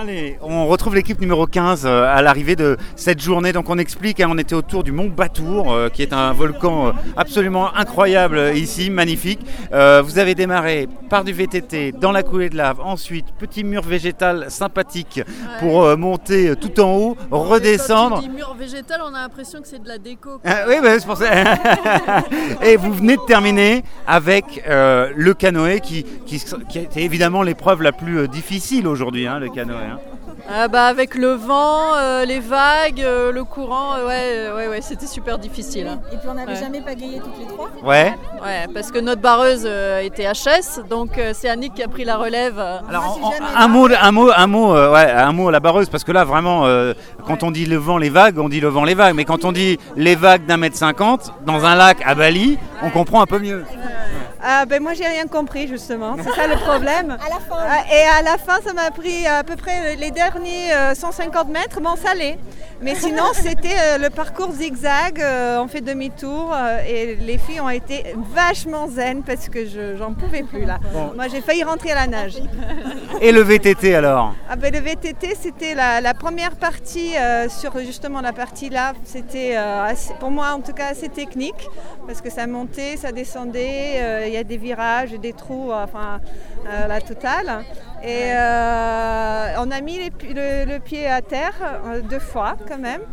Allez, on retrouve l'équipe numéro 15 à l'arrivée de cette journée. Donc on explique, on était autour du Mont Batour, qui est un volcan absolument incroyable ici, magnifique. Vous avez démarré par du VTT dans la coulée de lave, ensuite petit mur végétal sympathique pour monter tout en haut, redescendre. Quand tu dis mur végétal, on a l'impression que c'est de la déco. Oui, c'est pour ça. Et vous venez de terminer avec le canoë qui était évidemment l'épreuve la plus difficile aujourd'hui, le canoë. Avec le vent, les vagues, le courant, c'était super difficile. Et puis on n'avait jamais pagayé toutes les trois. Ouais, parce que notre barreuse était HS, donc c'est Annick qui a pris la relève. Alors un mot à la barreuse, parce que là vraiment, quand on dit le vent, les vagues, on dit le vent, les vagues, mais quand on dit les vagues d'1,50 m dans un lac à Bali, on comprend un peu mieux. Moi j'ai rien compris justement, c'est ça le problème. À la fin. Et à la fin ça m'a pris à peu près les derniers 150 mètres, ça allait. Mais sinon c'était le parcours zigzag, on fait demi-tour et les filles ont été vachement zen parce que j'en pouvais plus là. Bon. Moi j'ai failli rentrer à la nage. Et le VTT alors? Le VTT c'était la première partie sur justement la partie là, c'était pour moi en tout cas assez technique parce que ça montait, ça descendait. Il y a des virages, des trous, la totale. Et on a mis le pied à terre 2 fois quand même.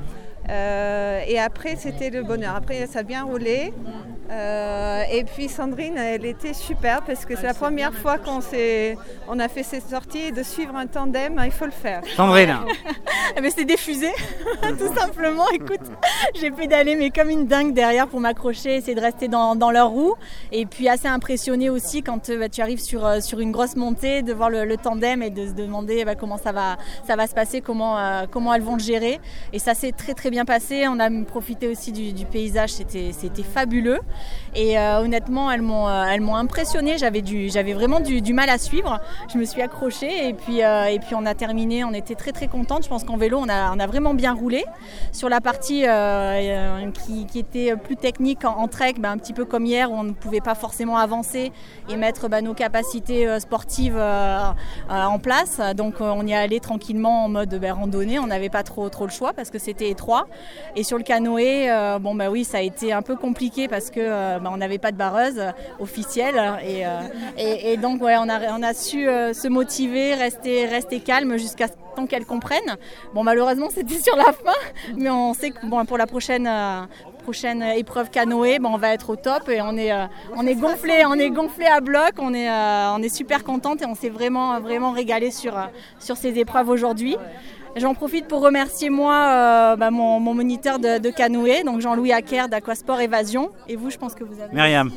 Et après, c'était le bonheur. Après, ça a bien roulé. Et puis Sandrine, elle était super parce que c'est la première fois qu'on a fait cette sortie et de suivre un tandem, il faut le faire. Sandrine. Mais c'est des fusées, tout simplement. Écoute, j'ai pédalé mais comme une dingue derrière pour m'accrocher, essayer de rester dans leur roue. Et puis assez impressionnée aussi quand tu arrives sur une grosse montée, de voir le tandem et de se demander comment ça va se passer, comment elles vont le gérer. Et ça s'est très très bien passé. On a profité aussi du paysage, c'était fabuleux. Et honnêtement, elles m'ont impressionnée. J'avais vraiment du mal à suivre. Je me suis accrochée et puis on a terminé. On était très très contentes. Je pense qu'en vélo, on a vraiment bien roulé. Sur la partie qui était plus technique en trek, un petit peu comme hier, où on ne pouvait pas forcément avancer et mettre nos capacités sportives en place. Donc on y allait tranquillement en mode randonnée. On n'avait pas trop le choix parce que c'était étroit. Et sur le canoë, oui, ça a été un peu compliqué parce que on n'avait pas de barreuse officielle et donc on a su se motiver, rester calme jusqu'à temps qu'elles comprennent. Malheureusement c'était sur la fin, mais on sait que pour la prochaine épreuve canoë, on va être au top et on est gonflé à bloc, on est super contente et on s'est vraiment régalé sur ces épreuves aujourd'hui. J'en profite pour remercier mon moniteur de canoë, donc Jean-Louis Acker d'Aquasport Évasion. Et vous, je pense que vous avez Myriam.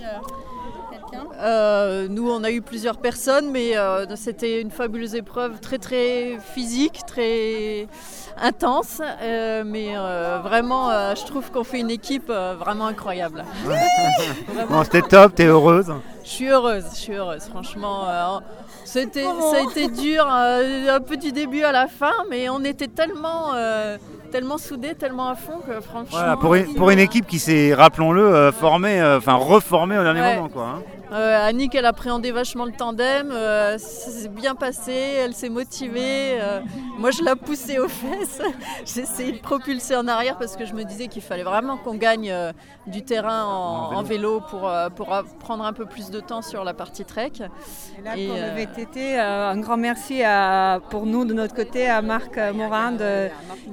Quelqu'un. Nous, on a eu plusieurs personnes, mais c'était une fabuleuse épreuve, très très physique, très intense. Vraiment, je trouve qu'on fait une équipe vraiment incroyable. Bon, c'était top, t'es heureuse? Je suis heureuse, franchement. Ça a été dur, un peu du début à la fin, mais on était tellement soudés, tellement à fond que franchement... Voilà, pour une équipe qui s'est, rappelons-le, reformée au dernier moment, quoi. Annick, elle appréhendait vachement le tandem, ça s'est bien passé, elle s'est motivée. Moi, je l'ai poussée aux fesses. J'ai essayé de propulser en arrière parce que je me disais qu'il fallait vraiment qu'on gagne du terrain en vélo pour prendre un peu plus de temps sur la partie trek. Et là, pour le VTT, un grand merci pour nous, de notre côté, à Marc Morin de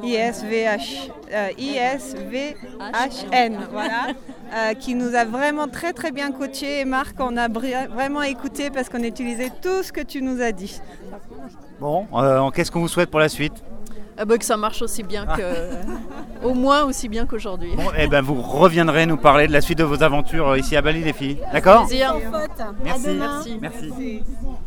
ISVHN, voilà, qui nous a vraiment très très bien coachés. Et Marc, on a vraiment écouté parce qu'on utilisait tout ce que tu nous as dit. Bon, qu'est-ce qu'on vous souhaite pour la suite? Que ça marche aussi bien au moins aussi bien qu'aujourd'hui. Bon, vous reviendrez nous parler de la suite de vos aventures ici à Bali, les filles. D'accord? Plaisir. Merci. Merci.